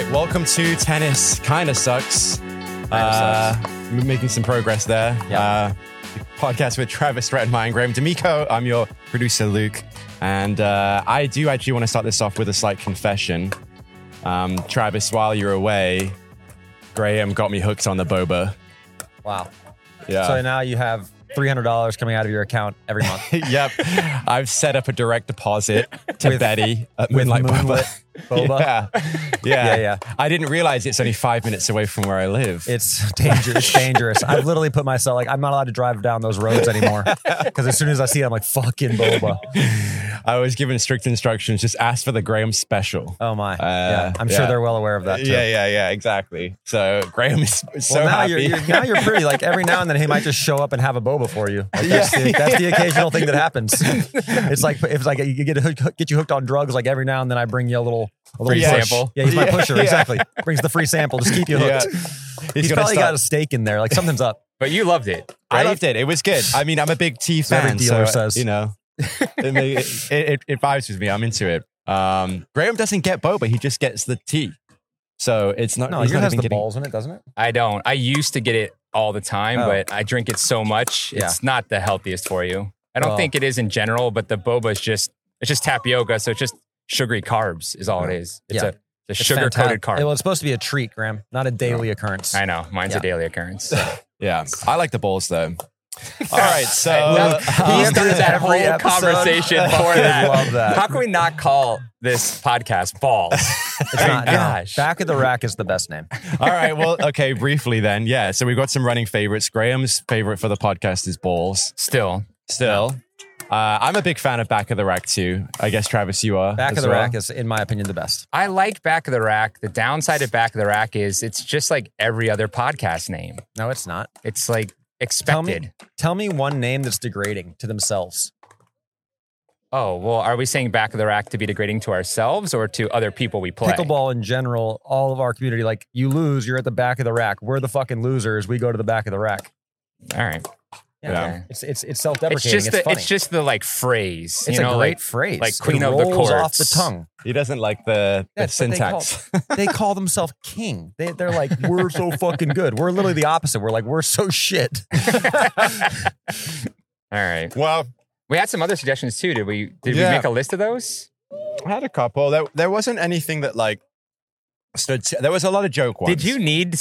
right, welcome to Tennis Kinda Sucks. We're making some progress there. Yeah. Podcast with Travis Redmine and Graham D'Amico. I'm your producer, Luke. And I do actually want to start this off with a slight confession. Travis, while you're away, Graham got me hooked on the boba. Wow. Yeah. So now you have $300 coming out of your account every month. Yep. I've set up a direct deposit to Betty at Moonlight Moonlit Boba. Yeah. I didn't realize it's only 5 minutes away from where I live. It's dangerous. I've literally put myself, like, I'm not allowed to drive down those roads anymore. Because as soon as I see it, I'm like, fucking boba. I was given strict instructions, just ask for the Graham special. Oh my. I'm sure they're well aware of that too. Yeah, exactly. So Graham is so now happy. now you're pretty, like, every now and then he might just show up and have a boba for you. Like, that's the occasional thing that happens. It's like you get you hooked on drugs, like every now and then I bring you a little free push. sample. Yeah, he's my pusher, exactly. Brings the free sample, just keep you hooked. Yeah. He's probably got a stake in there, like something's up. But you loved it. I loved it. It was good. I mean, I'm a big tea fan. Every dealer so, says. You know, it vibes with me. I'm into it. Graham doesn't get boba. He just gets the tea. So it's not. No, he's yours not has even the getting balls in it, doesn't it? I don't. I used to get it all the time, but I drink it so much. It's not the healthiest for you. I don't think it is in general, but the boba is just tapioca. So it's just sugary carbs is all it is. It's a sugar-coated carb. Well, it's supposed to be a treat, Graham, not a daily occurrence. I know. Mine's a daily occurrence. So. Yeah. I like the balls though. All right, so he started that whole conversation for that. Love that. How can we not call this podcast Balls? It's not. Gosh. Back of the Rack is the best name. All right, well, okay, briefly then. Yeah, so we've got some running favorites. Graham's favorite for the podcast is balls. Still. I'm a big fan of Back of the Rack too. I guess, Travis, you are. Back of the Rack is, in my opinion, the best. I like Back of the Rack. The downside of Back of the Rack is it's just like every other podcast name. No, it's not. It's like expected. Tell me one name that's degrading to themselves. Oh, well, are we saying Back of the Rack to be degrading to ourselves or to other people we play? Pickleball in general, all of our community, like, you lose, you're at the back of the rack. We're the fucking losers. We go to the back of the rack. All right. Yeah. It's self-deprecating. It's funny. It's just the like phrase. It's you know, a great like, phrase. Like queen of the rolls courts. off the tongue. He doesn't like the syntax. They call themselves king. They're like, we're so fucking good. We're literally the opposite. We're like, we're so shit. All right. Well, we had some other suggestions too. Did we make a list of those? I had a couple. There wasn't anything that like stood. There was a lot of joke ones. Did you need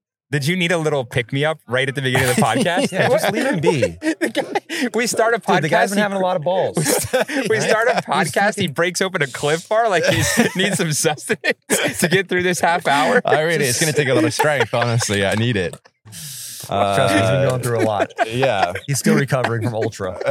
a little pick-me-up right at the beginning of the podcast? Yeah, just leave him be. We start a podcast. Dude, the guy's been having a lot of balls. We start a podcast. He breaks open a Cliff Bar like he needs some sustenance to get through this half hour. It's going to take a lot of strength, honestly. I need it. Trust me, he's been going through a lot. Yeah. He's still recovering from Ultra.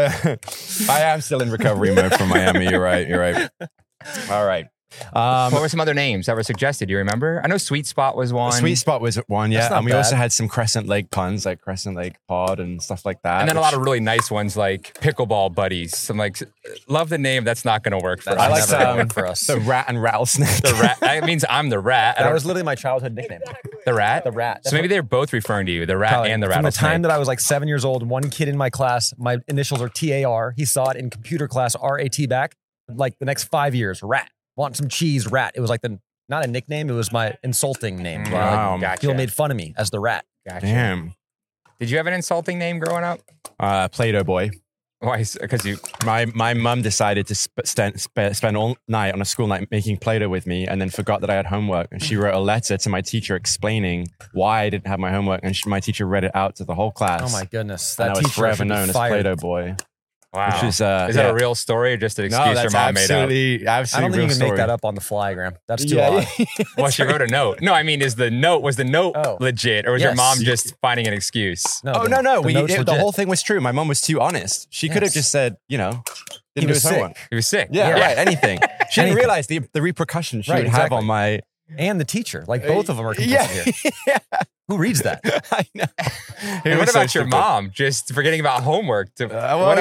I am still in recovery mode from Miami. You're right. All right. What were some other names that were suggested? Do you remember? I know Sweet Spot was one. Sweet Spot was one, yeah. And we bad. also had some Crescent Lake puns, like Crescent Lake Pod and stuff like that. And then a lot of really nice ones like Pickleball Buddies. I'm like, love the name. That's not going to work for us. I like that for us. The Rat and Rattlesnake. The Rat. That means I'm the Rat. That was literally my childhood nickname. The Rat? The Rat. So maybe they're both referring to you, the Rat and the Rattlesnake. From the time that I was like 7 years old, one kid in my class, my initials are TAR. He saw it in computer class, RAT back. Like the next 5 years, Rat. Want some cheese, Rat. It was like not a nickname, it was my insulting name. Wow. Like, people made fun of me as the Rat. Gotcha. Damn. Did you have an insulting name growing up? Play-Doh Boy. Why? Because my mum decided to spend all night on a school night making Play-Doh with me, and then forgot that I had homework. And she wrote a letter to my teacher explaining why I didn't have my homework, and my teacher read it out to the whole class. Oh my goodness! That teacher was forever known as Play-Doh Boy. Wow. Which is that a real story or just an excuse your mom made up? Absolutely I don't think you can make that up on the fly, Graham. That's too odd. Well, she wrote a note. No, I mean, was the note legit, or was your mom just finding an excuse? No. The whole thing was true. My mom was too honest. She could have just said, didn't do his homework. He was sick. Yeah, right. Anything. She didn't realize the repercussions she would have on my... And the teacher. Like, both of them are complicit here. Who reads that? I know. And what about your mom? Just forgetting about homework. What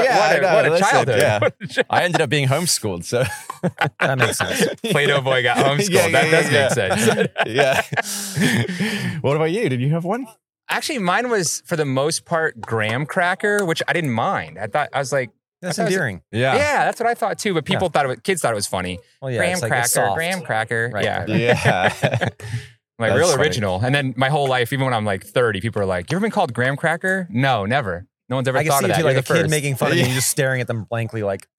a childhood. Yeah. I ended up being homeschooled, so that makes sense. Play-Doh Boy got homeschooled. That does make sense. Yeah. What about you? Did you have one? Actually, mine was for the most part graham cracker, which I didn't mind. I was like, That's endearing. Yeah, that's what I thought too. But people kids thought it was funny. Well, yeah, graham cracker. Right, Yeah. right. Yeah. Like That's real funny. original. And then my whole life, even when I'm like 30, people are like, "You ever been called graham cracker?" No, never. No one's ever I can thought see of that. you like You're a the kid first. making fun of you, just staring at them blankly, like,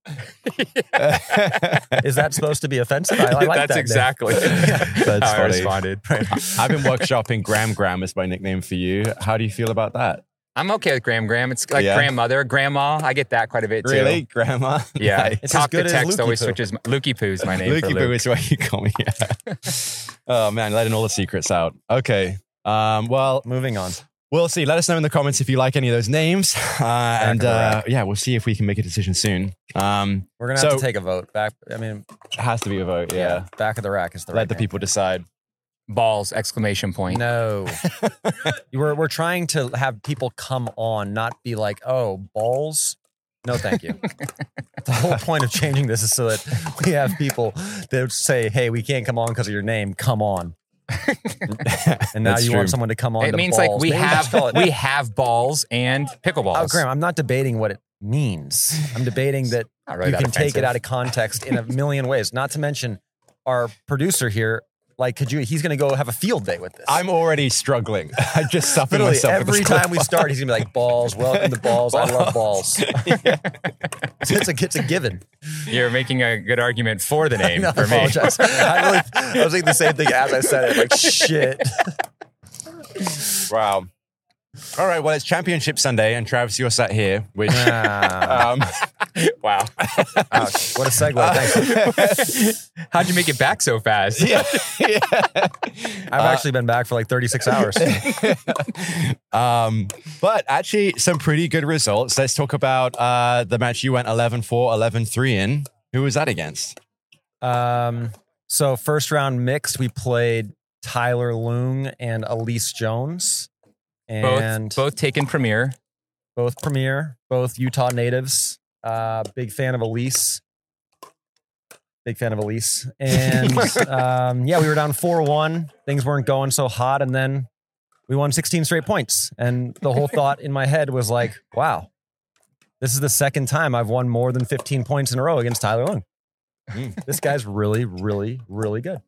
is that supposed to be offensive? I like That's that. exactly That's how I funny. responded. I've been workshopping Graham is my nickname for you. How do you feel about that? I'm okay with graham. It's like Yeah. grandmother, grandma. I get that quite a bit too. Really? Grandma? Yeah. Nice. It's Talk as good to as text Lukey always Poo. switches. Lukey Poo is my name for Lukey Luke. Boo is what you call me. Yeah. Oh, man, letting all the secrets out. Okay. Well, Moving on. we'll see. Let us know in the comments if you like any of those names. And of the rack. yeah, we'll see if we can make a decision soon. We're going to have to take a vote. Back. I mean, It has to be a vote, yeah. back of the rack is the Let right the name. people decide. Balls! Exclamation point. No. We're trying to have people come on, not be like, oh, balls. No, thank you. The whole point of changing this is so that we have people that say, hey, we can't come on because of your name. Come on. And now That's you true. want someone to come on It to means balls. like we Maybe just call it- have balls and pickleballs. Oh, Graham, I'm not debating what it means. I'm debating that Not really you that can take it offensive. out of context in a million ways. Not to mention our producer here, like, he's going to go have a field day with this. I'm already struggling. I just suffered Literally, myself. with every this time we start, he's going to be like, balls, welcome to balls. I love balls. It's a given. You're making a good argument for the name I for me. apologize. I was thinking the same thing as I said it. Like, shit. Wow. All right. Well, it's Championship Sunday, and Travis, you're sat here, which. Ah, Wow. what a segue. Thanks. How'd you make it back so fast? yeah. I've actually been back for like 36 hours. But actually, some pretty good results. Let's talk about the match you went 11-4, 11-3 in. Who was that against? So first round mixed, we played Tyler Leung and Elise Jones. And Both taken Premier. both Premier, both Utah natives. Big fan of Elise. And yeah, we were down 4-1. Things weren't going so hot. And then we won 16 straight points. And the whole thought in my head was like, wow, this is the second time I've won more than 15 points in a row against Tyler Leung. This guy's really, really, really good.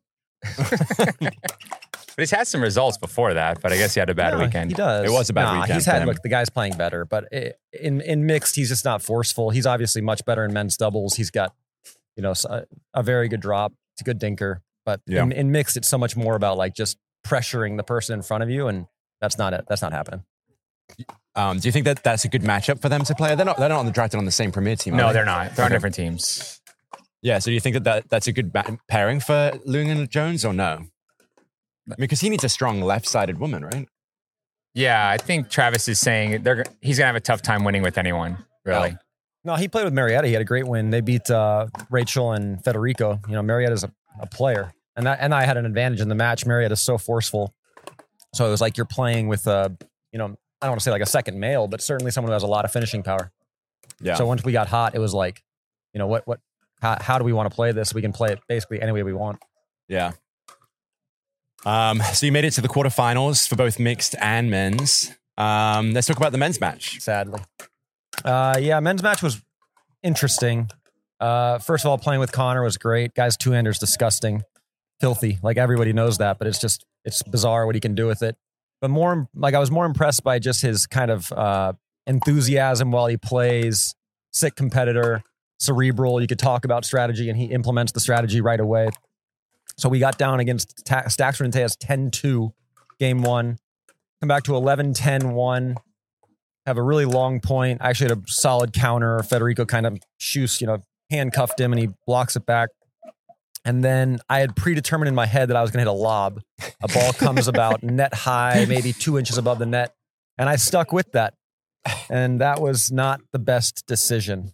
But he's had some results before that, but I guess he had a bad Yeah, weekend. He does. It was a bad weekend He's for had, him. look, the guy's playing better, but in mixed, he's just not forceful. He's obviously much better in men's doubles. He's got, a very good drop. It's a good dinker. But Yeah. in mixed, it's so much more about like just pressuring the person in front of you, and that's not it. That's not happening. Do you think that that's a good matchup for them to play? They're not drafted on the same Premier team. No, are they? they're not. They're on different teams. Yeah. So do you think that's a good pairing for Leung and Jones, or no? I mean, because he needs a strong left-sided woman, right? Yeah, I think Travis is saying he's going to have a tough time winning with anyone, really. No, he played with Marietta. He had a great win. They beat Rachel and Federico. Marietta's a player, and I had an advantage in the match. Marietta's so forceful, so it was like you're playing with I don't want to say like a second male, but certainly someone who has a lot of finishing power. Yeah. So once we got hot, it was like, how do we want to play this? We can play it basically any way we want. Yeah. So you made it to the quarterfinals for both mixed and men's. Let's talk about the men's match. Sadly, men's match was interesting. First of all, playing with Connor was great. Guy's two-hander's disgusting, filthy. Like everybody knows that, but it's bizarre what he can do with it. But I was more impressed by just his kind of enthusiasm while he plays. Sick competitor, cerebral. You could talk about strategy, and he implements the strategy right away. So we got down against Staxford and Tejas 10-2, game one. Come back to 11-10-1. Have a really long point. I actually had a solid counter. Federico kind of handcuffed him, and he blocks it back. And then I had predetermined in my head that I was going to hit a lob. A ball comes about net high, maybe 2 inches above the net. And I stuck with that. And that was not the best decision.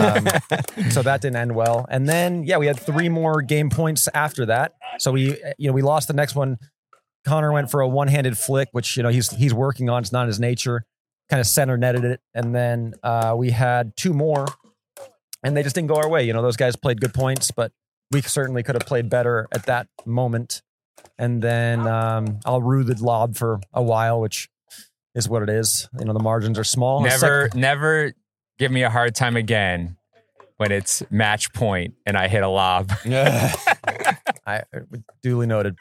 So that didn't end well. And then, we had 3 more game points after that. So we lost the next one. Connor went for a one-handed flick, which, he's working on. It's not his nature. Kind of center netted it. And then we had 2 more, and they just didn't go our way. Those guys played good points, but we certainly could have played better at that moment. And then I'll rue the lob for a while, which is what it is. The margins are small. Never give me a hard time again when it's match point and I hit a lob. I duly noted.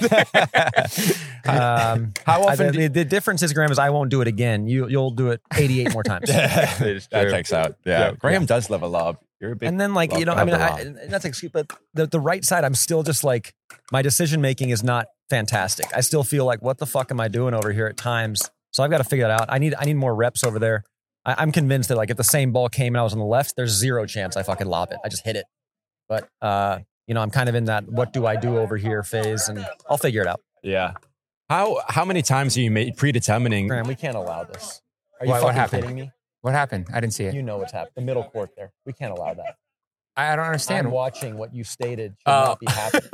How often? The difference is, Graham, is I won't do it again. You'll do it 88 more times. That checks out. Yeah, Graham does love a lob. You're a big. And then, like, you know, I mean, that's an excuse, but the right side, I'm still just like, my decision making is not fantastic. I still feel like, what the fuck am I doing over here at times? So I've got to figure that out. I need more reps over there. I'm convinced that, like, if the same ball came and I was on the left, there's zero chance I fucking lob it. I just hit it. But you know, I'm kind of in that what do I do over here phase, and I'll figure it out. Yeah. How many times are you predetermining? Graham, we can't allow this. Are you What fucking happened? kidding me? What happened? I didn't see it. You know what's happened. The middle court there. We can't allow that. I don't understand. I'm watching what you stated should not be happening.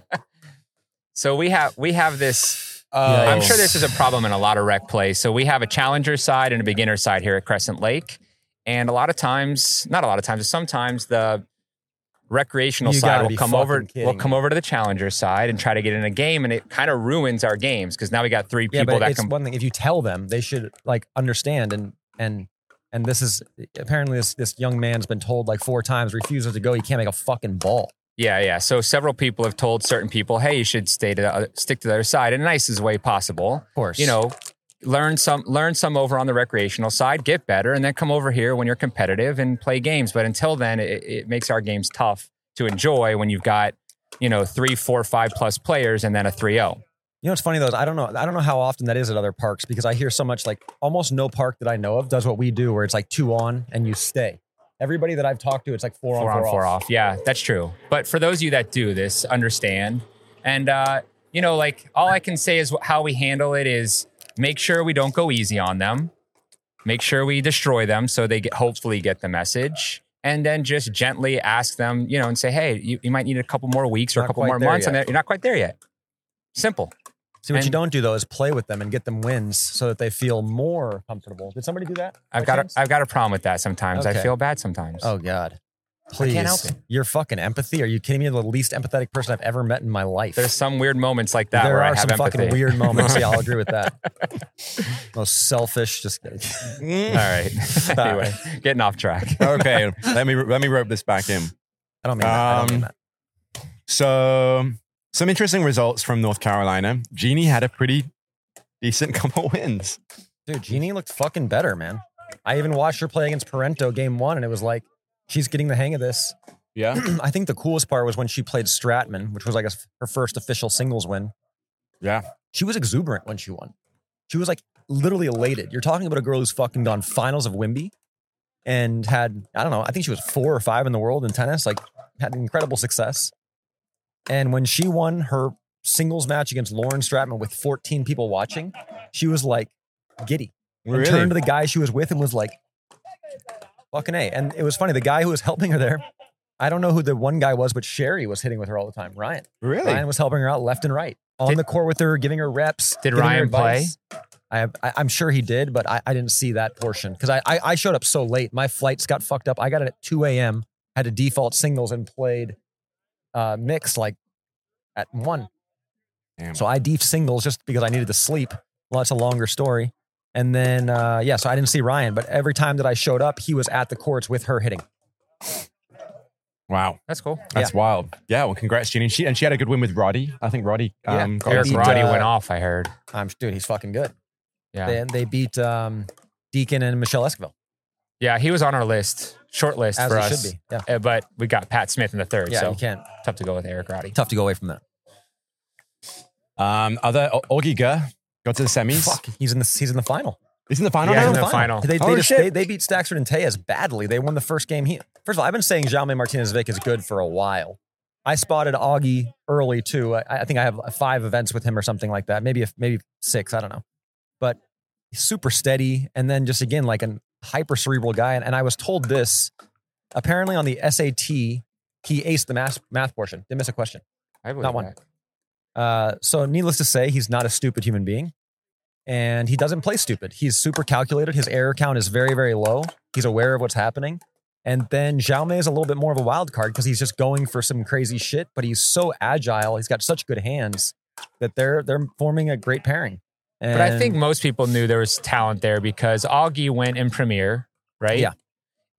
So we have this. Oh. I'm sure this is a problem in a lot of rec plays. So we have a challenger side and a beginner side here at Crescent Lake. And a lot of times, not a lot of times, but sometimes the recreational side will come over to the challenger side and try to get in a game, and it kind of ruins our games because now we got three people that it's one thing. If you tell them, they should like understand and this is apparently this young man's been told like 4 times, refuses to go. He can't make a fucking ball. Yeah. So several people have told certain people, hey, you should stick to the other side in the nicest way possible. Of course. You know, learn some over on the recreational side, get better, and then come over here when you're competitive and play games. But until then, it makes our games tough to enjoy when you've got, you know, 3, 4, 5+ players and then a 3-0. You know what's funny though is I don't know how often that is at other parks, because I hear so much, like almost no park that I know of does what we do, where it's like 2 on and you stay. Everybody that I've talked to, it's like 4 on, 4 off. Yeah, that's true. But for those of you that do this, understand. And, you know, like all I can say is how we handle it is make sure we don't go easy on them. Make sure we destroy them so they hopefully get the message. And then just gently ask them, you know, and say, hey, you might need a couple more weeks or a couple more months. And you're not quite there yet. Simple. See, what you don't do though is play with them and get them wins so that they feel more comfortable. Did somebody do that? I've got a problem with that sometimes. Okay. I feel bad sometimes. Oh God. Please. I can't help it. Your fucking empathy. Are you kidding me? You're the least empathetic person I've ever met in my life. There's some weird moments like that where I have empathy. There are some fucking weird moments. Yeah, I'll agree with that. Most selfish. Just kidding. All right. Anyway, getting off track. Okay, let me rope this back in. I don't mean that. So some interesting results from North Carolina. Jeannie had a pretty decent couple wins. Dude, Jeannie looked fucking better, man. I even watched her play against Parento game 1, and it was like, she's getting the hang of this. Yeah. I think the coolest part was when she played Stratman, which was, I guess, her first official singles win. Yeah. She was exuberant when she won. She was like literally elated. You're talking about a girl who's fucking gone finals of Wimby and had, I don't know, I think she was 4 or 5 in the world in tennis, like had incredible success. And when she won her singles match against Lauren Stratman with 14 people watching, she was like giddy. And Really? turned to the guy she was with and was like, fucking A. And it was funny. The guy who was helping her there, I don't know who the one guy was, but Sherry was hitting with her all the time. Ryan. Really? Ryan was helping her out left and right. On the court with her, giving her reps. Did Ryan play? I'm sure he did, but I didn't see that portion because I showed up so late. My flights got fucked up. I got it at 2 a.m., had to default singles and played mixed like at 1. Damn. So I default singles just because I needed to sleep. Well, that's a longer story. And then, so I didn't see Ryan, but every time that I showed up, he was at the courts with her hitting. Wow. That's cool. That's wild. Yeah, well, congrats, Jeannie. And she had a good win with Roddy. I think Roddy Eric Roddy went off, I heard. Dude, he's fucking good. Yeah. They beat Deacon and Michelle Esquivel. Yeah, he was on our list, short list As for he us. should be. Yeah. But we got Pat Smith in the 3rd, Yeah, so you can't. tough to go with Eric Roddy. Tough to go away from that. Augie Gur got to the semis. Fuck, he's in the final. He's in the final Yeah, now? he's in the final. They beat Staxford and Tejas badly. They won the first game. First of all, I've been saying Jaume Martinez-Vic is good for a while. I spotted Augie early too. I think I have 5 events with him or something like that. Maybe 6. I don't know. But he's super steady. And then just again, like a hyper cerebral guy. And I was told this, apparently on the SAT, he aced the math portion. Didn't miss a question. I believe Not one. that. So needless to say, he's not a stupid human being. And he doesn't play stupid. He's super calculated. His error count is very, very low. He's aware of what's happening. And then Jaume is a little bit more of a wild card because he's just going for some crazy shit, but he's so agile. He's got such good hands that they're forming a great pairing. But I think most people knew there was talent there because Augie went in Premier, right? Yeah.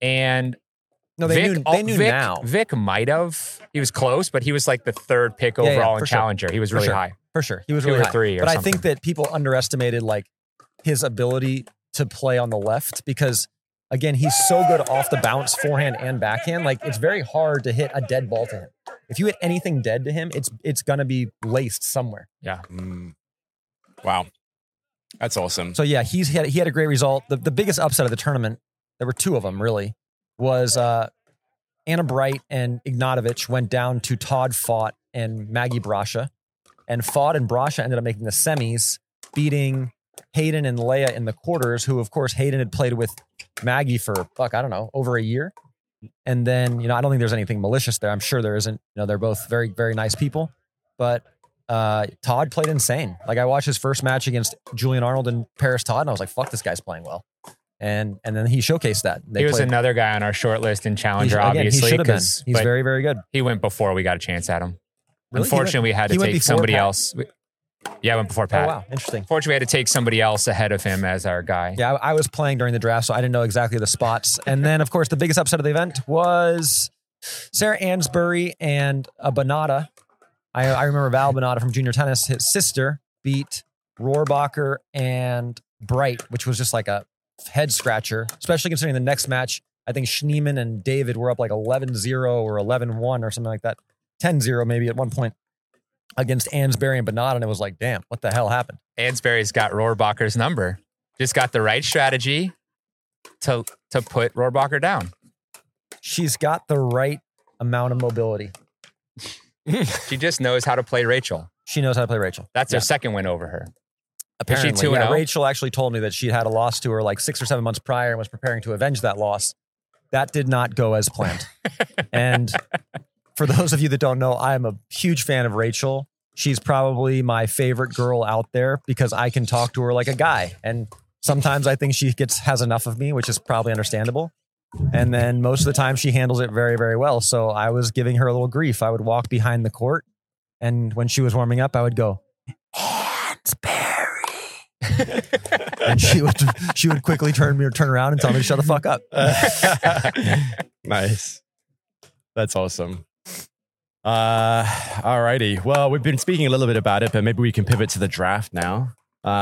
And No, they knew Vic, now. Vic might have. He was close, but he was like the third pick overall in Challenger. He was really high. For sure. He was 2 really or high. 3 or But something. I think that people underestimated like his ability to play on the left because, again, he's so good off the bounce, forehand and backhand. Like, it's very hard to hit a dead ball to him. If you hit anything dead to him, it's going to be laced somewhere. Yeah. Wow. That's awesome. So, yeah, he had a great result. The biggest upset of the tournament, there were 2 of them, really, was Anna Bright and Ignatovich went down to Todd Fott and Maggie Brasha. And Fott and Brasha ended up making the semis, beating Hayden and Leia in the quarters, who, of course, Hayden had played with Maggie for, over a year. And then, I don't think there's anything malicious there. I'm sure there isn't. They're both very, very nice people. But Todd played insane. Like, I watched his first match against Julian Arnold and Paris Todd, and I was like, fuck, this guy's playing well. And then he showcased that. He was another guy on our short list in Challenger, obviously. He should have been. He's very, very good. He went before we got a chance at him. Really? Unfortunately, we had to take somebody Pat? else. Yeah, went before Pat. Oh, wow. Interesting. Fortunately, we had to take somebody else ahead of him as our guy. Yeah, I was playing during the draft, so I didn't know exactly the spots. And then, of course, the biggest upset of the event was Sarah Ansbury and Bonata. I remember Val Bonata from junior tennis. His sister beat Rohrbacher and Bright, which was just like a head scratcher, especially considering the next match, I think Schneemann and David were up like 11-0 or 11-1 or something like that. 10-0 maybe at one point against Ansbury and Bonata, and it was like, damn, what the hell happened? Ansbury's got Rohrbacher's number. Just got the right strategy to put Rohrbacher down. She's got the right amount of mobility. She just knows how to play Rachel. She knows how to play Rachel. That's her second win over her. Apparently, is she 2-0? Rachel actually told me that she had a loss to her like 6 or 7 months prior and was preparing to avenge that loss. That did not go as planned. And for those of you that don't know, I'm a huge fan of Rachel. She's probably my favorite girl out there because I can talk to her like a guy. And sometimes I think she has enough of me, which is probably understandable. And then most of the time she handles it very, very well. So I was giving her a little grief. I would walk behind the court, and when she was warming up, I would go, Ansbury. And she would quickly turn around and tell me to shut the fuck up. Nice. That's awesome. Alrighty. Well, we've been speaking a little bit about it, but maybe we can pivot to the draft now.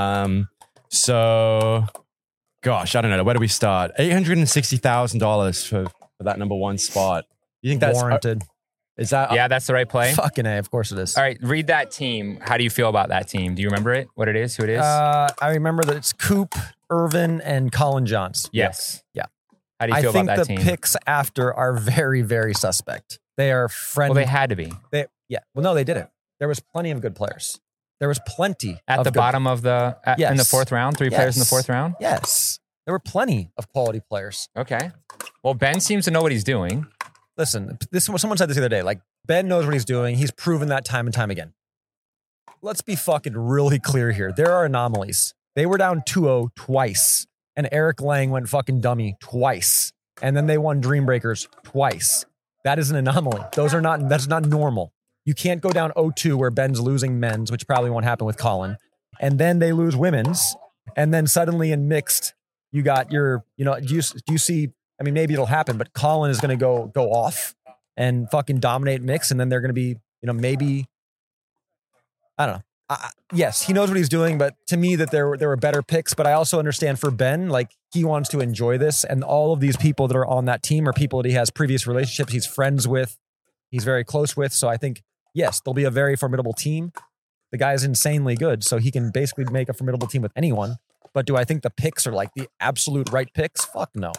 So, gosh, I don't know. Where do we start? $860,000 for that number 1 spot. You think that's warranted? Is that? Yeah, that's the right play. Fucking A, of course it is. All right, read that team. How do you feel about that team? Do you remember it? What it is? Who it is? I remember that it's Coop, Irvin, and Colin Johns. Yes. Yeah. How do you feel about that team? I think the picks after are very, very suspect. They are friendly. Well, they had to be. Well, no, they didn't. There was plenty of good players. There was plenty at the bottom of the in the 4th round. 3 players in the 4th round. Yes, there were plenty of quality players. Okay. Well, Ben seems to know what he's doing. Listen, someone said this the other day. Like, Ben knows what he's doing. He's proven that time and time again. Let's be fucking really clear here. There are anomalies. They were down 2-0 twice, and Eric Lang went fucking dummy twice, and then they won Dream Breakers twice. That is an anomaly. That's not normal. You can't go down 0-2 where Ben's losing men's, which probably won't happen with Colin, and then they lose women's, and then suddenly in mixed, you got your, do you see? I mean, maybe it'll happen, but Colin is going to go off and fucking dominate mix, and then they're going to be, maybe, I don't know. Yes, he knows what he's doing, but to me that there were better picks. But I also understand for Ben, like, he wants to enjoy this, and all of these people that are on that team are people that he has previous relationships, he's friends with, he's very close with. So I think, yes, they'll be a very formidable team. The guy is insanely good, so he can basically make a formidable team with anyone. But do I think the picks are like the absolute right picks? Fuck no.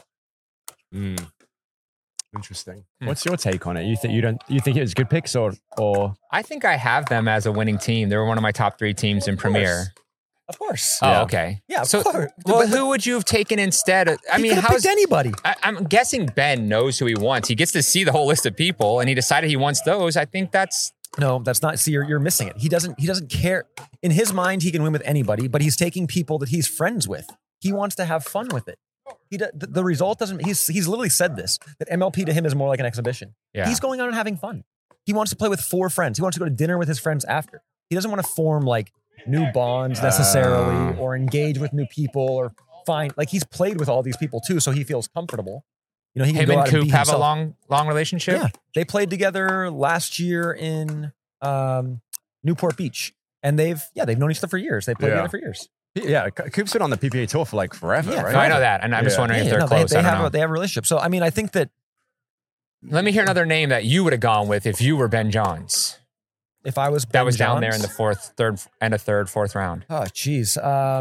Interesting. What's your take on it? You think it was good picks or? I think I have them as a winning team. They were one of my top 3 teams in Premier. Of course. Oh, okay. Yeah, of course. Well, who would you have taken instead? How's anybody? I'm guessing Ben knows who he wants. He gets to see the whole list of people, and he decided he wants those. I think that's no, that's not. See, you're missing it. He doesn't care. In his mind, he can win with anybody, but he's taking people that he's friends with. He wants to have fun with it. The result doesn't. He's literally said this, that MLP to him is more like an exhibition. Yeah. He's going out and having fun. He wants to play with 4 friends. He wants to go to dinner with his friends after. He doesn't want to form like new bonds necessarily, or engage with new people, or find, like, he's played with all these people too, so he feels comfortable. You know, he can Him go and out and Coop be have a himself. long relationship? Yeah. They played together last year in Newport Beach. And they've known each other for years. They played together for years. Yeah, Coop's been on the PPA tour for like forever, right? No, I know that. And I'm just wondering if they're close. They have a relationship. So, I mean, I think that. Let me hear another name that you would have gone with if you were Ben Johns. If I was Ben That was Johns, down there in the fourth round. Oh, geez.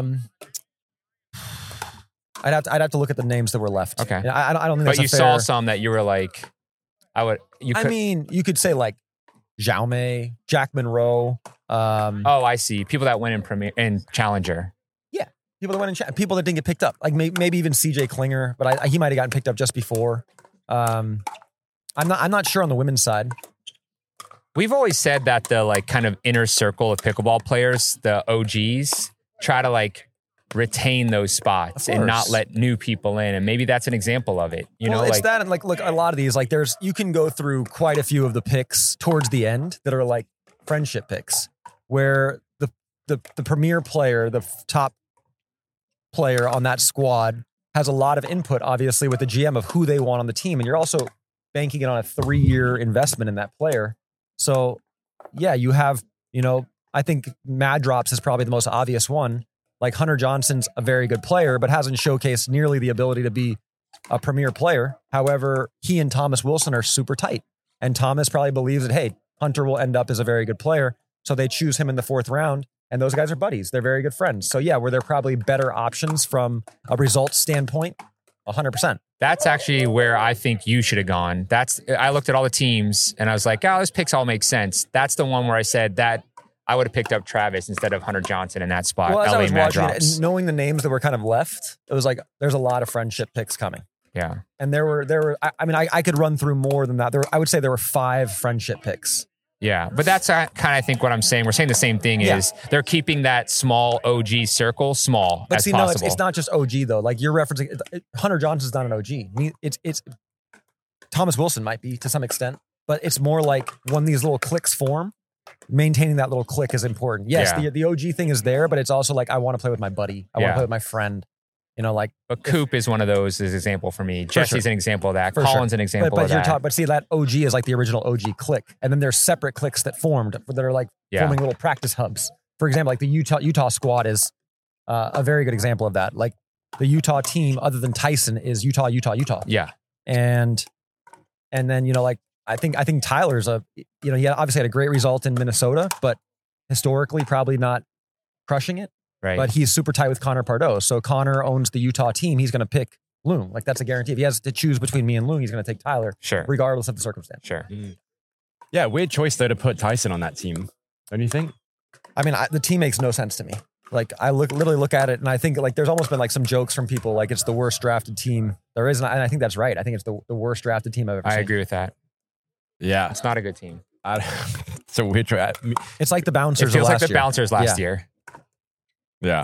I'd have to look at the names that were left. Okay. I don't think that's But you a fair, saw some that you were like, I mean, you could say like Jaume, Jack Monroe. Oh, I see. People that win in Challenger. Yeah. People that went in people that didn't get picked up. Like maybe even CJ Klinger, but he might have gotten picked up just before. I'm not sure on the women's side. We've always said that the like kind of inner circle of pickleball players, the OGs, try to like retain those spots and not let new people in. And maybe that's an example of it. You know, it's like that, and like, look, a lot of these, like you can go through quite a few of the picks towards the end that are like friendship picks, where the premier player, the top player on that squad has a lot of input, obviously, with the GM of who they want on the team. And you're also banking it on a 3-year investment in that player. So yeah, you have, you know, I think Mad Drops is probably the most obvious one. Like Hunter Johnson's a very good player, but hasn't showcased nearly the ability to be a premier player. However, he and Thomas Wilson are super tight. And Thomas probably believes that, hey, Hunter will end up as a very good player. So they choose him in the 4th round. And those guys are buddies. They're very good friends. So yeah, were there probably better options from a results standpoint? 100%. That's actually where I think you should have gone. I looked at all the teams and I was like, oh, this picks all make sense. That's the one where I said that I would have picked up Travis instead of Hunter Johnson in that spot. Well, as LA I was Mad watching Drops. it, knowing the names that were kind of left, it was like, there's a lot of friendship picks coming. Yeah. And there were, I could run through more than that. I would say there were 5 friendship picks. Yeah, but that's kind of, I think, what I'm saying. We're saying the same thing is they're keeping that small OG circle small as possible. No, it's not just OG though. Like you're referencing, Hunter Johnson's not an OG. It's Thomas Wilson might be to some extent, but it's more like when these little cliques form, maintaining that little clique is important. Yes, the OG thing is there, but it's also like I want to play with my buddy. I want to play with my friend. You know, like. But Coop is one of those as an example for me. Jesse's an example of that. For Colin's an example of that. But see, that OG is like the original OG clique. And then there's separate cliques that formed that are like forming little practice hubs. For example, like the Utah squad is a very good example of that. Like the Utah team, other than Tyson, is Utah. Yeah. And then, you know, like I think Tyler's he obviously had a great result in Minnesota, but historically probably not crushing it. Right. But he's super tight with Connor Pardoe. So Connor owns the Utah team. He's going to pick Loom. Like that's a guarantee. If he has to choose between me and Loom, he's going to take Tyler. Sure. Regardless of the circumstance. Sure. Yeah, weird choice though to put Tyson on that team. Don't you think? I mean, the team makes no sense to me. Like I literally look at it and I think like there's almost been like some jokes from people like it's the worst drafted team there is. And I think that's right. I think it's the worst drafted team I've ever seen. I agree with that. Yeah. It's not a good team. It's a weird draft. It's like the Bouncers It feels last like the year. Bouncers last year. Yeah.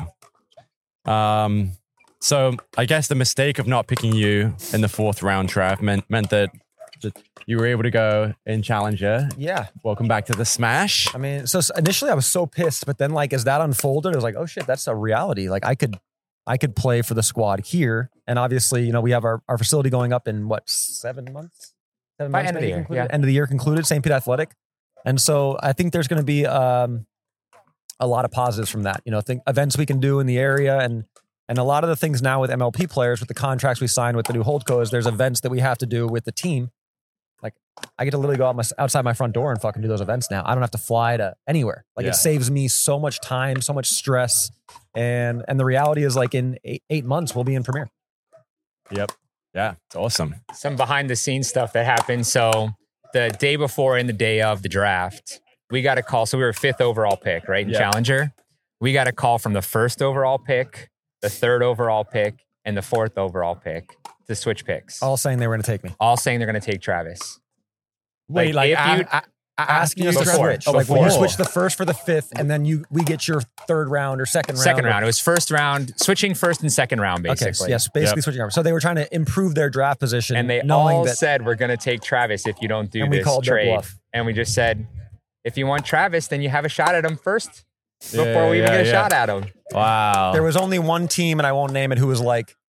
So I guess the mistake of not picking you in the 4th round, Trav, meant that you were able to go in Challenger. Yeah. Welcome back to the Smash. I mean, so initially I was so pissed, but then like as that unfolded, it was like, oh shit, that's a reality. Like I could play for the squad here. And obviously, you know, we have our facility going up in what, 7 months? 7 By months end of the year. concluded? Yeah. End of the year concluded, St. Pete Athletic. And so I think there's going to be a lot of positives from that. You know, events we can do in the area and a lot of the things now with MLP players, with the contracts we signed with the new holdco, is there's events that we have to do with the team. Like I get to literally go outside my front door and fucking do those events now. I don't have to fly to anywhere. Like it saves me so much time, so much stress. And the reality is like in 8 months, we'll be in Premier. Yep. Yeah. It's awesome. Some behind the scenes stuff that happened. So the day before and the day of the draft, we got a call. So we were 5th overall pick, right? In Challenger. We got a call from the 1st overall pick, the 3rd overall pick, and the 4th overall pick to switch picks. All saying they were going to take me. All saying they're going to take Travis. Wait, like if you asking us to switch. Like when you switch the 1st for the 5th, and then we get your 3rd round or 2nd round. Second round. It was 1st round, switching 1st and 2nd round, basically. Okay, yes, basically switching over. So they were trying to improve their draft position. And they knowing all that, said, we're going to take Travis if you don't do and we this called their trade. bluff. And we just said, if you want Travis, then you have a shot at him first before we even get a shot at him. Wow. There was only one team, and I won't name it, who was like,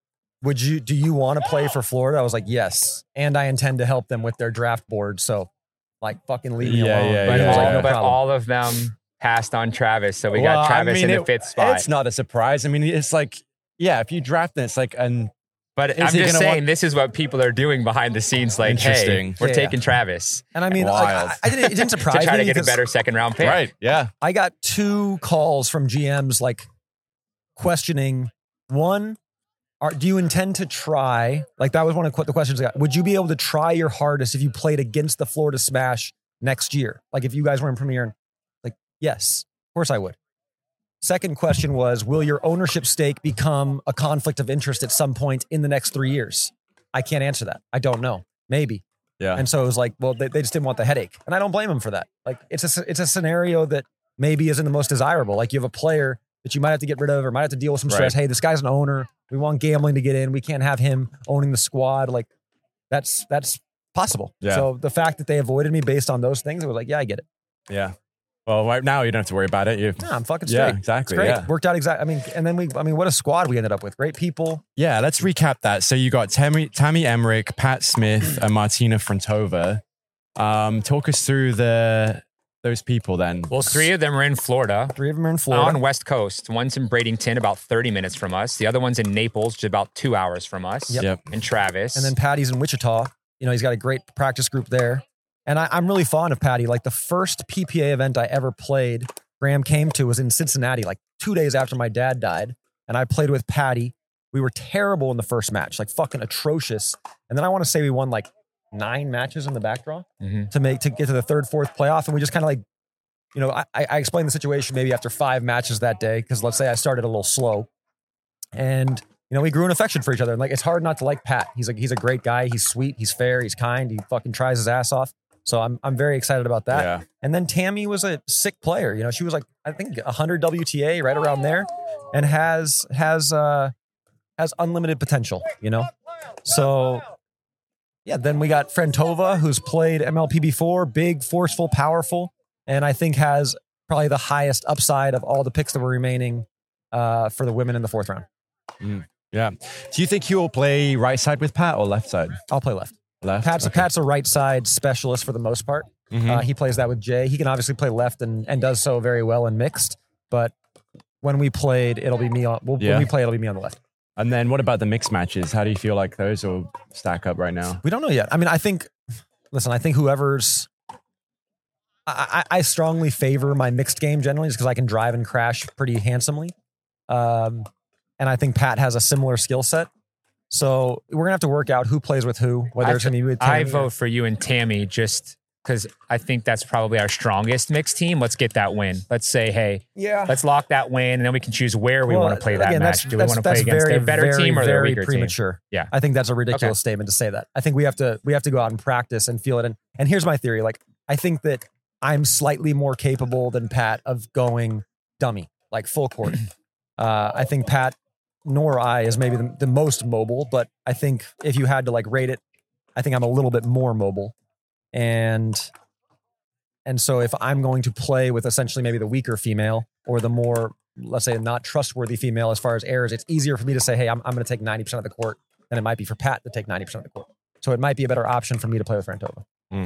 do you want to play for Florida? I was like, yes. And I intend to help them with their draft board. So like fucking leave me alone. But, He was like, no but problem. all of them passed on Travis. So we got Travis in the 5th spot. It's not a surprise. I mean, it's like, yeah, if you draft this, like, but I'm just saying, this is what people are doing behind the scenes. Like, hey, we're taking Travis. And I mean, like, it didn't surprise me. To try to get a better 2nd round pick. Right, yeah. I got 2 calls from GMs, like, questioning. One, do you intend to try, like, that was one of the questions I got. Would you be able to try your hardest if you played against the Florida Smash next year? Like, if you guys were in Premier, like, yes, of course I would. Second question was, will your ownership stake become a conflict of interest at some point in the next 3 years? I can't answer that. I don't know. Maybe. Yeah. And so it was like, well, they just didn't want the headache. And I don't blame them for that. Like, it's a scenario that maybe isn't the most desirable. Like, you have a player that you might have to get rid of or might have to deal with some stress. Hey, this guy's an owner. We want gambling to get in. We can't have him owning the squad. Like, that's possible. Yeah. So the fact that they avoided me based on those things, I was like, yeah, I get it. Yeah. Well, right now you don't have to worry about it. I'm fucking straight. Yeah, exactly. It's great. Yeah. Worked out exactly. I mean, what a squad we ended up with. Great people. Yeah, let's recap that. So you got Tammy Emmerich, Pat Smith, and Martina Frontova. Talk us through those people then. Well, 3 of them are in Florida. 3 of them are in Florida. On West Coast. One's in Bradenton, about 30 minutes from us. The other one's in Naples, just about 2 hours from us. Yep. And Travis. And then Patty's in Wichita. He's got a great practice group there. And I'm really fond of Patty. Like, the first PPA event I ever played, Graham came to, was in Cincinnati, like 2 days after my dad died. And I played with Patty. We were terrible in the first match, like fucking atrocious. And then I want to say we won like 9 matches in the back draw to get to the 3rd, 4th playoff. And we just kind of like, I explained the situation maybe after 5 matches that day, because let's say I started a little slow. And, we grew an affection for each other. And like, it's hard not to like Pat. He's a great guy. He's sweet. He's fair. He's kind. He fucking tries his ass off. So I'm very excited about that. Yeah. And then Tammy was a sick player. She was like, I think 100 WTA, right around there, and has unlimited potential, So yeah, then we got Frentova, who's played MLP before, big, forceful, powerful, and I think has probably the highest upside of all the picks that were remaining for the women in the 4th round. Yeah. Do you think he will play right side with Pat or left side? I'll play left. Left? Pat's a right side specialist for the most part. He plays that with Jay. He can obviously play left and does so very well in mixed. But when we played, it'll be me on. When we play, it'll be me on the left. And then what about the mixed matches? How do you feel like those will stack up right now? We don't know yet. I mean, I think whoever's. I strongly favor my mixed game generally, just because I can drive and crash pretty handsomely. And I think Pat has a similar skill set. So we're going to have to work out who plays with who, whether it's going to be with Tammy. I vote for you and Tammy just because I think that's probably our strongest mixed team. Let's get that win. Let's say, hey, let's lock that win, and then we can choose where we want to play that match. Do we want to play against a better team or the weaker premature team? Yeah. I think that's a ridiculous statement to say that. I think we have to go out and practice and feel it. And here's my theory. Like, I think that I'm slightly more capable than Pat of going dummy, like full court. I think Pat nor I is maybe the most mobile, but I think if you had to like rate it, I think I'm a little bit more mobile. And so if I'm going to play with essentially maybe the weaker female or the more, let's say, not trustworthy female as far as errors, it's easier for me to say, hey, I'm going to take 90% of the court than it might be for Pat to take 90% of the court. So it might be a better option for me to play with Frentova.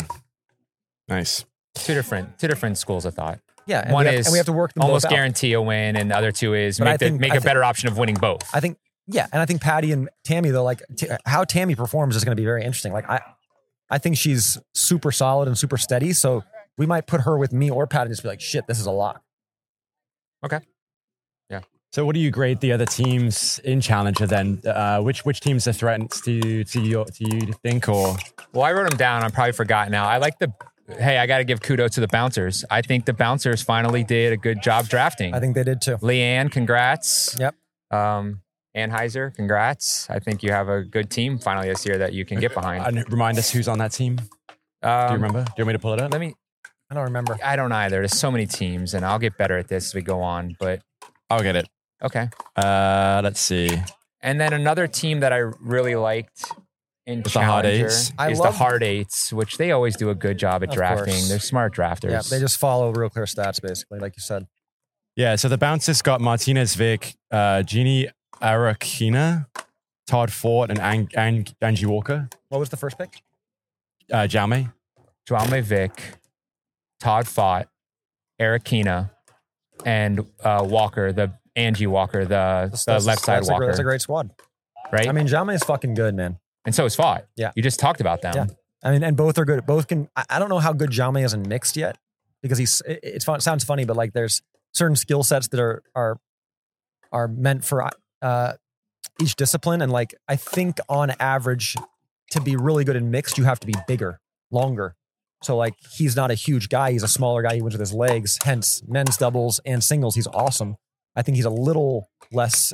Nice. Two different schools of thought. Yeah, and one we have to work them almost both out. guarantee a win, and the other two is make a better option of winning both. I think, and I think Patty and Tammy, though, like how Tammy performs is going to be very interesting. Like I think she's super solid and super steady, so we might put her with me or Pat and just be like, shit, this is a lock. Okay. Yeah. So what do you grade the other teams in Challenger then? Which teams are threats to you think? Or well, I wrote them down. I probably forgot now. I like Hey, I got to give kudos to the Bouncers. I think the Bouncers finally did a good job drafting. I think they did too. Leanne, congrats. Yep. Anheuser, congrats. I think you have a good team finally this year that you can get behind. And remind us who's on that team. Do you remember? Do you want me to pull it up? I don't remember. I don't either. There's so many teams, and I'll get better at this as we go on, but I'll get it. Okay. Let's see. And then another team that I really liked in It's Challenger the is the Hard Eights, which they always do a good job at drafting. Course. They're smart drafters. Yeah, they just follow real clear stats, basically, like you said. Yeah, so the Bouncers got Martinez Vic, Jeannie Arakina, Todd Ford, and Angie Walker. What was the first pick? Jaume. Jaume Vic, Todd Fott, Eric Kina, and Walker, the Angie Walker, the left side Walker. That's a great squad. Right? I mean, Jaume is fucking good, man. And so is Fott. Yeah. You just talked about them. Yeah. I mean, and both are good. Both can. I don't know how good Jaume is in mixed yet, because it sounds funny, but like there's certain skill sets that are meant for each discipline, and like I think on average, to be really good in mixed, you have to be bigger, longer. So like he's not a huge guy; he's a smaller guy. He wins with his legs. Hence, men's doubles and singles, he's awesome. I think he's a little less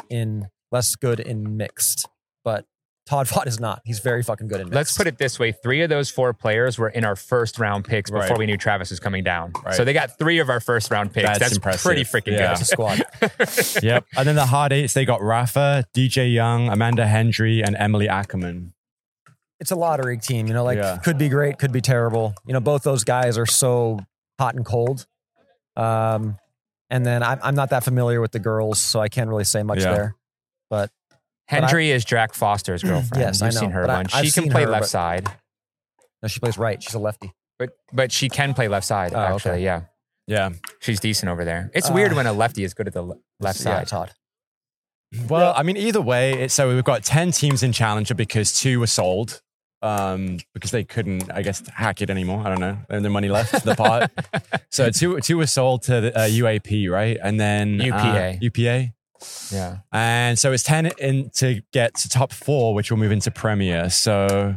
good in mixed, but Todd Fott is not. He's very fucking good in mixed. Let's put it this way. 3 of those 4 players were in our first round picks before we knew Travis was coming down. Right. So they got 3 of our first round picks. That's impressive. Pretty freaking good. That's a squad. Yep. And then the hard 8s, they got Rafa, DJ Young, Amanda Hendry, and Emily Ackerman. It's a lottery team, could be great, could be terrible. Both those guys are so hot and cold. And then I'm not that familiar with the girls, so I can't really say much there. But Hendry is Drac Foster's girlfriend. Yes, You've I know. seen her But once. I've She can seen play her, left side. No, she plays right. She's a lefty. But she can play left side, actually. Okay. Yeah. Yeah. She's decent over there. It's weird when a lefty is good at the left side. Yeah, it's hot. Well, I mean, either way, so we've got 10 teams in Challenger because 2 were sold because they couldn't, I guess, hack it anymore. I don't know. And the money left the pot. So two were sold to the UAP, right? And then UPA. Yeah. And so it's 10 in to get to top 4, which will move into Premier. So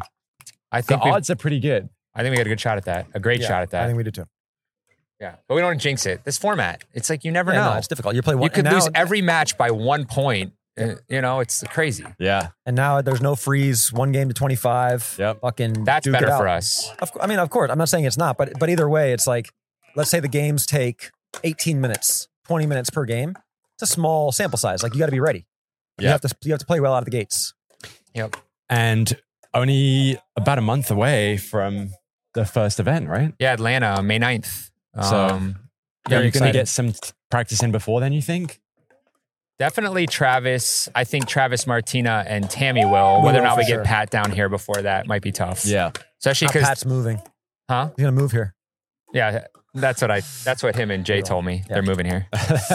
I think the odds are pretty good. I think we got a good shot at that. A great shot at that. I think we did too. Yeah. But we don't want to jinx it. This format, it's like you never know. No, it's difficult. You play one. You could lose every match by 1 point. It's crazy. Yeah. And now there's no freeze. 1 game to 25. Yep. Fucking That's duke it better out. for us. Of course. I'm not saying it's not, but either way, it's like, let's say the games take 18 minutes, 20 minutes per game. It's a small sample size. Like you got to be ready. You have to play well out of the gates. Yep. And only about a month away from the first event, right? Yeah, Atlanta, May 9th. So you're going to get some practice in before then, you think? Definitely Travis. I think Travis, Martina, and Tammy will. Whether or not we get Pat down here before that might be tough. Yeah. Especially because Pat's moving. Huh? He's going to move here. Yeah. That's what him and Jay told me. Yeah. They're moving here.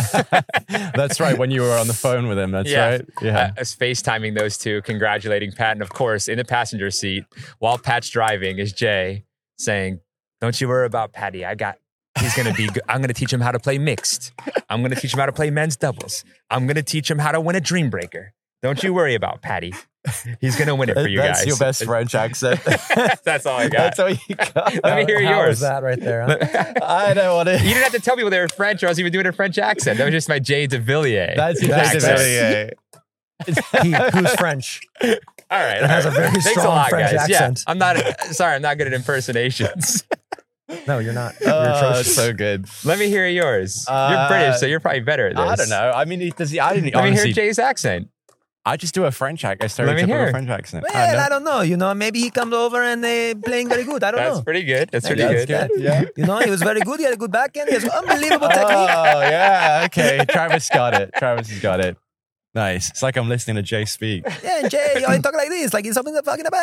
That's right. When you were on the phone with him. That's right. Yeah. I was FaceTiming those two, congratulating Pat. And of course, in the passenger seat, while Pat's driving, is Jay saying, "Don't you worry about Patty. He's going to be good. I'm going to teach him how to play mixed. I'm going to teach him how to play men's doubles. I'm going to teach him how to win a dream breaker. Don't you worry about Patty. He's going to win it for you guys." That's your best French accent. That's all I got. That's all you got. Let me hear yours. How was that right there? Huh? I don't want to. You didn't have to tell people they were French or else you would do it in a French accent. That was just my Jay de Villiers. That's Villiers. Who's French? All right. It has a very Thanks strong a lot, French guys. accent. Yeah, I'm not good at impersonations. No, you're not. You're atrocious. So good. Let me hear yours. You're British, so you're probably better at this. I don't know. I mean, Let me hear Jay's accent. I just do a French accent. Let me hear. French accent. Well, I don't know. Maybe he comes over and they playing very good. I don't know. That's pretty good. That's pretty That's good. Yeah. He was very good. He had a good backhand. He has unbelievable technique. Oh, yeah. Okay. Travis got it. Travis has got it. Nice. It's like I'm listening to Jay speak. Yeah, and Jay, he talk like this, like he's something that's fucking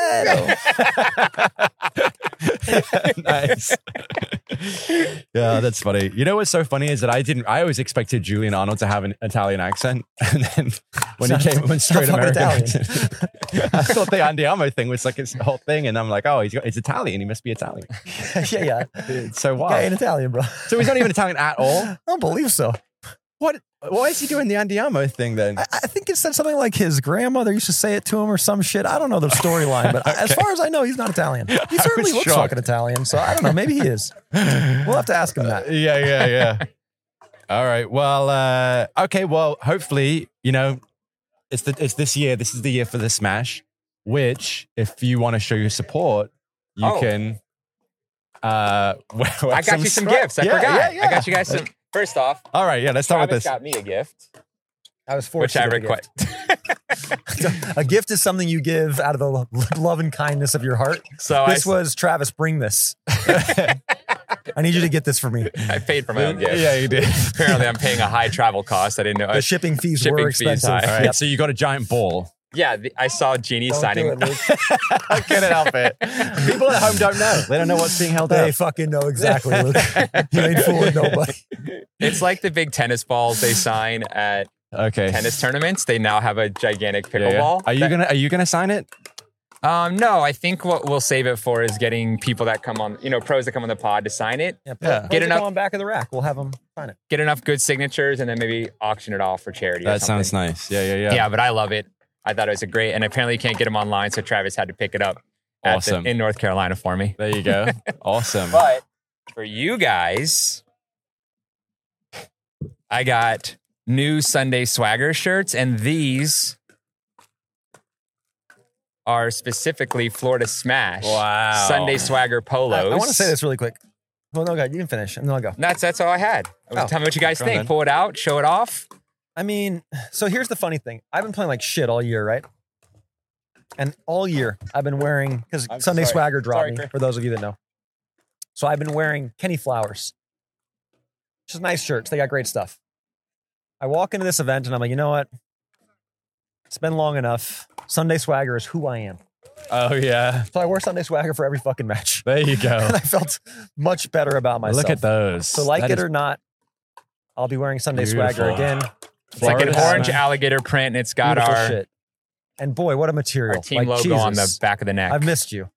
bad. Nice. Yeah, that's funny. You know what's so funny is that I always expected Julian Arnold to have an Italian accent. And then when he went straight American accent, I thought the Andiamo thing was like his whole thing. And I'm like, oh, he's Italian. He must be Italian. Yeah. It's so wild. Guy in Italian, bro. So he's not even Italian at all? I don't believe so. What? Why is he doing the Andiamo thing then? I think it said something like his grandmother used to say it to him or some shit. I don't know the storyline, but as far as I know, he's not Italian. He certainly looks fucking Italian, so I don't know. Maybe he is. We'll have to ask him that. Yeah. All right. Well, okay. Well, hopefully, it's this year. This is the year for the Smash, which if you want to show your support, you can. I got you some gifts. I forgot. I got you guys some. First off, all right, let's start Travis with this. Got me a gift. I was forced to get a gift. A gift is something you give out of the love and kindness of your heart. So this was Travis, bring this. I need you to get this for me. I paid for my own gift. Yeah, you did. Apparently, I'm paying a high travel cost. I didn't know. The shipping fees were expensive. All right, so you got a giant ball. Yeah, I saw Jeannie Don't signing. do it, Luke. I couldn't help it. People at home don't know. They don't know what's being held They up. fucking know exactly, Luke. You ain't fooling nobody. It's like the big tennis balls they sign at Okay. tennis tournaments. They now have a gigantic Yeah, yeah. pickleball. Are you gonna sign it? No, I think what we'll save it for is getting people that come on, pros that come on the pod to sign it. Yeah, Yeah. Get enough- on back of the rack. We'll have them sign it. Get enough good signatures, and then maybe auction it off for charity. or That something. sounds nice. Yeah. Yeah, but I love it. I thought it was a great, and apparently you can't get them online, so Travis had to pick it up Awesome. in North Carolina for me. There you go. Awesome. But for you guys, I got new Sunday Swagger shirts, and these are specifically Florida Smash Wow. Sunday Swagger polos. I want to say this really quick. Well, no, God, you can finish, and then I'll go. That's all I had. Oh. Tell me what you guys Go think. ahead. Pull it out, show it off. I mean, so here's the funny thing. I've been playing like shit all year, right? And all year I've been wearing, because I'm Sunday sorry. Swagger dropped Sorry, me, Chris. for those of you that know. So I've been wearing Kenny Flowers. Just nice shirts. They got great stuff. I walk into this event and I'm like, you know what? It's been long enough. Sunday Swagger is who I am. Oh yeah. So I wear Sunday Swagger for every fucking match. There you go. And I felt much better about myself. Look at those. So like That it is or not, I'll be wearing Sunday beautiful. Swagger again. It's like an Florida orange Smash. alligator print, and it's got Beautiful our shit. And boy, what a material. team Like, logo on the Jesus. back of the neck. I've missed you.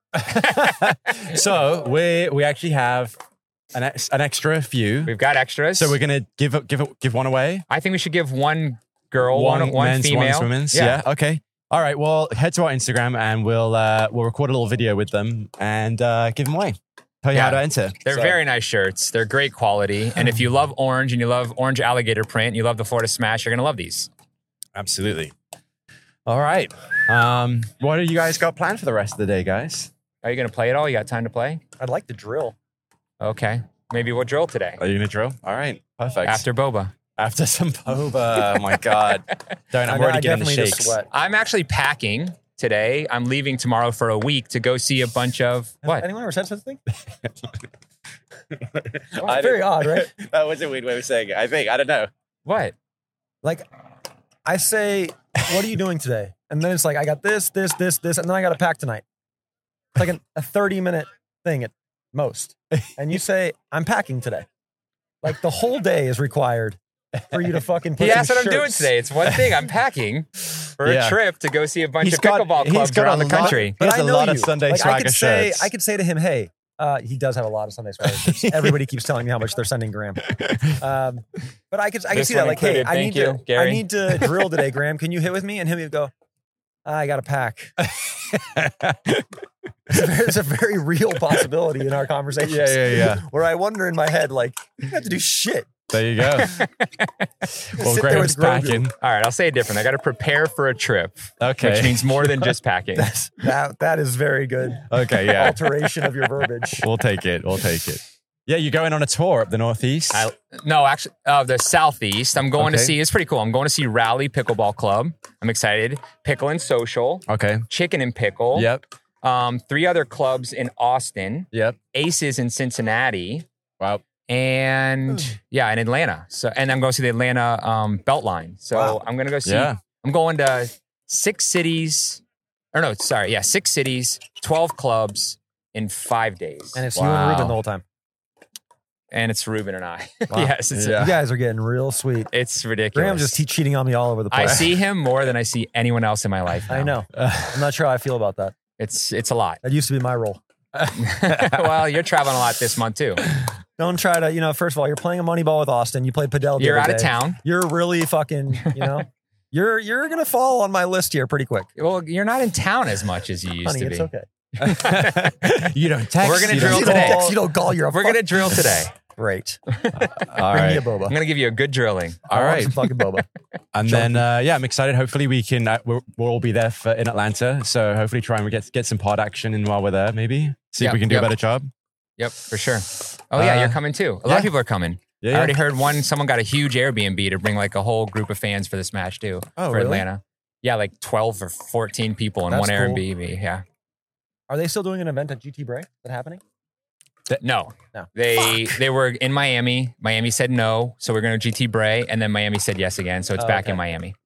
So we actually have an extra few. We've got extras. So we're gonna give one away. I think we should give one girl, one men's, female. one women's. Yeah. Okay. All right. Well, head to our Instagram and we'll record a little video with them and give them away. Tell you how Yeah. to enter. They're So- very nice shirts. They're great quality. And if you love orange and you love orange alligator print, and you love the Florida Smash, you're going to love these. Absolutely. All right. What do you guys got planned for the rest of the day, guys? Are you going to play it all? You got time to play? I'd like to drill. Okay. Maybe we'll drill today. Are you gonna drill? All right. Perfect. After boba. After some boba. Oh my God. Don't. I'm already getting the definitely just shakes. sweat. I'm actually packing today. I'm leaving tomorrow for a week to go see a bunch of Has what? anyone ever said such a thing? I Very odd, right? That was a weird way of saying it. I think. I don't know. What? Like, I say, what are you doing today? And then it's like, I got this, and then I got to pack tonight. It's like a 30-minute thing at most. And you say, I'm packing today. Like, the whole day is required for you to fucking put He some asked what I'm doing shirts. today. It's one thing. I'm packing for Yeah. a trip to go see a bunch He's of got- pickleball he's clubs got around a the lot- country. He But has I a know lot you. of Sunday Like, I Swagger could say, shirts. I could say to him, hey, he does have a lot of Sunday Swagger shirts. Everybody keeps telling me how much they're sending Graham. But I could This see that, one like, hey, included. I Thank need you, to, Gary. I need to drill today, Graham. Can you hit with me? And he'll go, I got to pack. It's a very real possibility in our conversations. Yeah. Where I wonder in my head, like, you have to do shit. There you go. Well, Sit there Graham's with Grogu. packing. All right, I'll say it different. I got to prepare for a trip, Okay. which means more than just packing. That is very good. Okay, yeah. Alteration of your verbiage. We'll take it. Yeah, you're going on a tour up the Northeast. No, actually, the Southeast. I'm going to Okay. see. It's pretty cool. I'm going to see Rally Pickleball Club. I'm excited. Pickle and Social, Okay. Chicken and Pickle. Yep. 3 other clubs in Austin, Yep. Aces in Cincinnati, Wow. and in Atlanta. So, and I'm going to see the Atlanta Beltline. So Wow. I'm going to go see. Yeah. I'm going to 6 cities. 6 cities, 12 clubs in 5 days. And it's you and Ruben the whole time. And it's Ruben and I. Wow. Yes, Yeah. You guys are getting real sweet. it's ridiculous. Graham's just cheating on me all over the I place. see him more than I see anyone else in my life. I now. know. I'm not sure how I feel about that. It's a lot. That used to be my role. Well, you're traveling a lot this month too. Don't try to, first of all, you're playing a money ball with Austin. You played Padel. You're out of town. You're really fucking, you're going to fall on my list here pretty quick. Well, you're not in town as much as you used Honey, to it's be. okay. You don't text. We're gonna you drill don't You don't today. text, you don't call, you're a We're gonna drill today. Great. All Bring me right. a boba. I'm gonna give you a good drilling. All I want right. some fucking boba. And then, I'm excited. Hopefully we can, we'll all be there in Atlanta. So hopefully try and get some pod action in while we're there, maybe. See if Yep, we can do yep. a better job. Yep, for sure. Oh yeah, you're coming too. A lot yeah. of people are coming. Yeah, I yeah. already heard someone got a huge Airbnb to bring like a whole group of fans for the Smash too. Oh, for really? Atlanta. Yeah, like 12 or 14 people in That's one cool. Airbnb. Yeah. Are they still doing an event at GT Bray? Is that happening? No. No. They were in Miami. Miami said no, so we're going to GT Bray, and then Miami said yes again, so it's Oh, back okay. in Miami.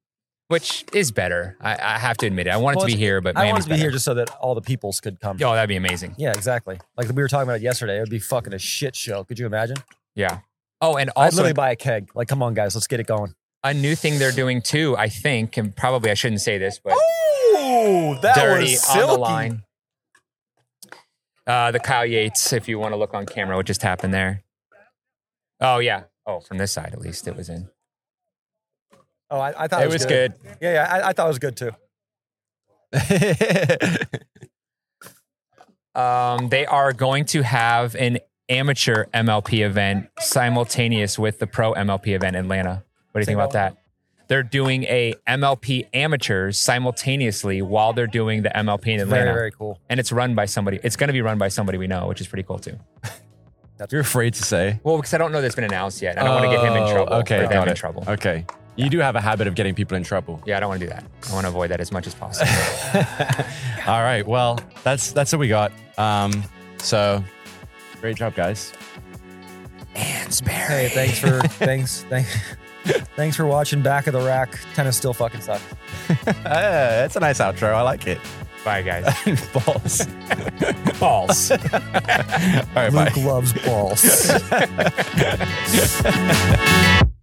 which is better. I have to admit it. I wanted to be here, but I Miami's wanted to be better. here just so that all the peoples could come. Oh, that'd be amazing. Yeah, exactly. Like we were talking about it yesterday. It would be fucking a shit show. Could you imagine? Yeah. Oh, and I'd also literally buy a keg. Like, come on, guys, let's get it going. a new thing they're doing too, I think, and probably I shouldn't say this, but Oh, that dirty was on silky. the line. The Kyle Yates, if you want to look on camera, what just happened there? Oh, yeah. Oh, from this side, at least it was in. Oh, I thought It was good. Yeah, I thought it was good too. They are going to have an amateur MLP event simultaneous with the pro MLP event in Atlanta. What do you think about that? They're doing a MLP amateurs simultaneously while they're doing the MLP in Atlanta. Very, very cool. And it's run by somebody. It's going to be run by somebody we know, which is pretty cool too. You're afraid to say. Well, because I don't know that's been announced yet. I don't want to get him in trouble. Okay, or them got in it. trouble. Okay. You do have a habit of getting people in trouble. Yeah, I don't want to do that. I want to avoid that as much as possible. All right. Well, that's what we got. So great job, guys. Ansbury. Hey, thanks for watching Back of the Rack. Tennis still fucking sucks. That's a nice outro. I like it. Bye, guys. Balls. Balls. All right, Luke bye. loves balls.